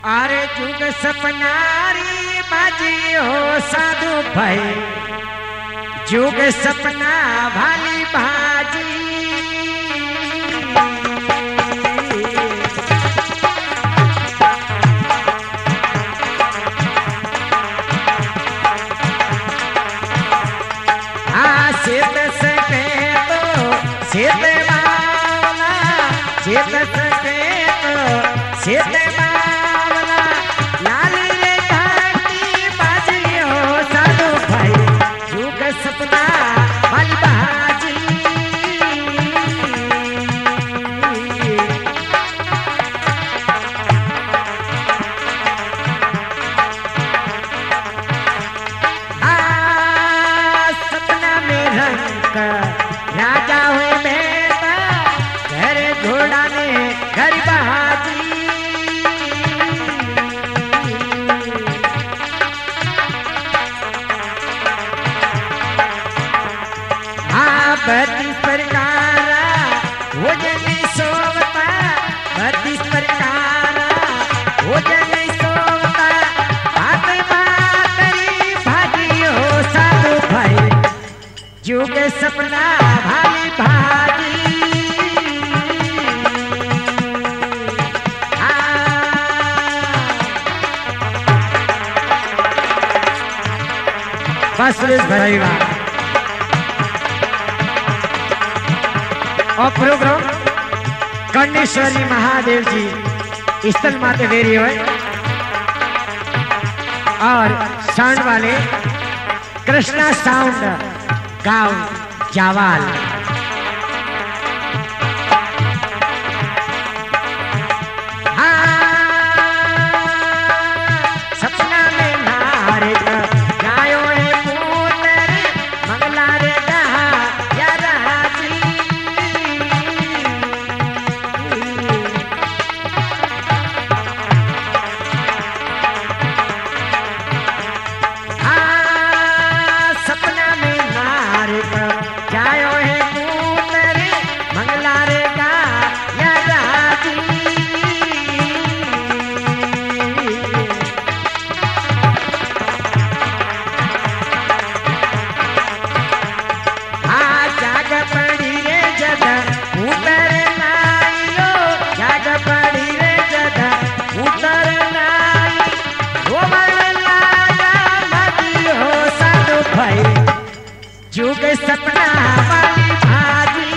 अरे जुग सपनारी बाजी हो साधु भाई, जुग सपना भाली भाजी। हाँ सिद्ध सके तो सिद्ध बावला, सिद्ध सके तो सिद्ध बावला, लाली रे घाटी बाजी हो साधु भाई, जुग सपना भाली भाजी। राजा हुए बेटा घर घोड़ा ने घर बहाजी। हाँ 32 प्रकार हो जनी सोवता, 32 प्रकार हो जनी सोवता, बात बातरी भाजी हो साधु भाई, जुग सपना भाली भाजी। बस भरेगा और प्रोग्राम कर्णेश्वरी महादेव जी स्थल माते वेरी हो और साउंड वाले कृष्णा साउंड गांव जावाल। सपना में नारे गायो है पुत्र मंगला रे कहा या राजी। सपना में नारे जायो है पुत्र मंगला रे का या राजी। हाँ जाग पड़ी रे जदा उतर नाइयो, जाग पड़ी रे जदा उतर नाई, गोबर लाया नदी हो साधु भाई, जुग सपना वाली भाजी।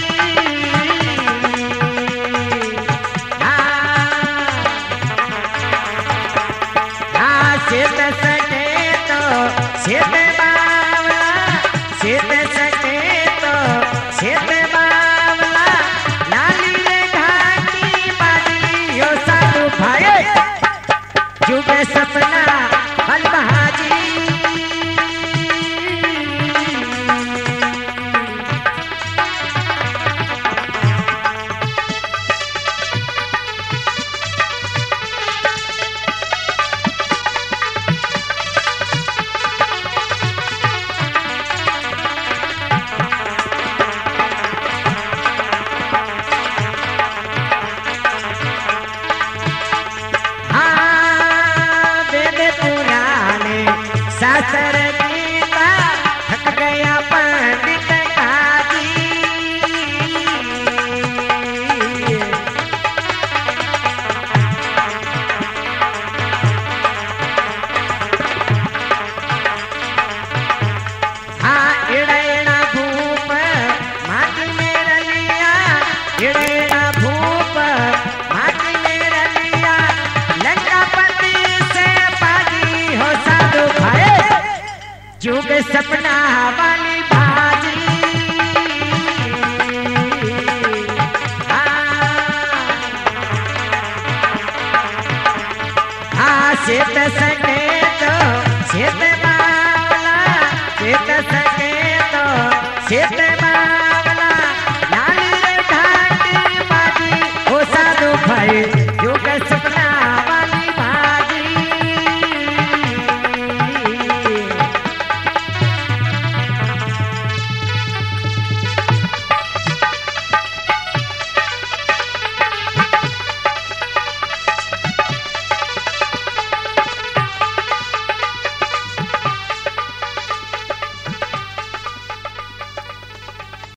हाँ सिद्ध सके तो सिद्ध बावला, सिद्ध सके तो सिद्ध बावला, लाली रे घाटी बाजी हो साधु भाई, जुग सपना वाली भाजी। शास्त्र गीता थक गया पंडित काजी। हाँ इड़ेना भूप माटी में रलिया, इड़ेना भूप माटी में रलिया, लंकापति से बाजी हो साधु भाई, जुग सपना वाली भाजी। हाँ सिद्ध सके तो सिद्ध बावला, सिद्ध सके तो सिद्ध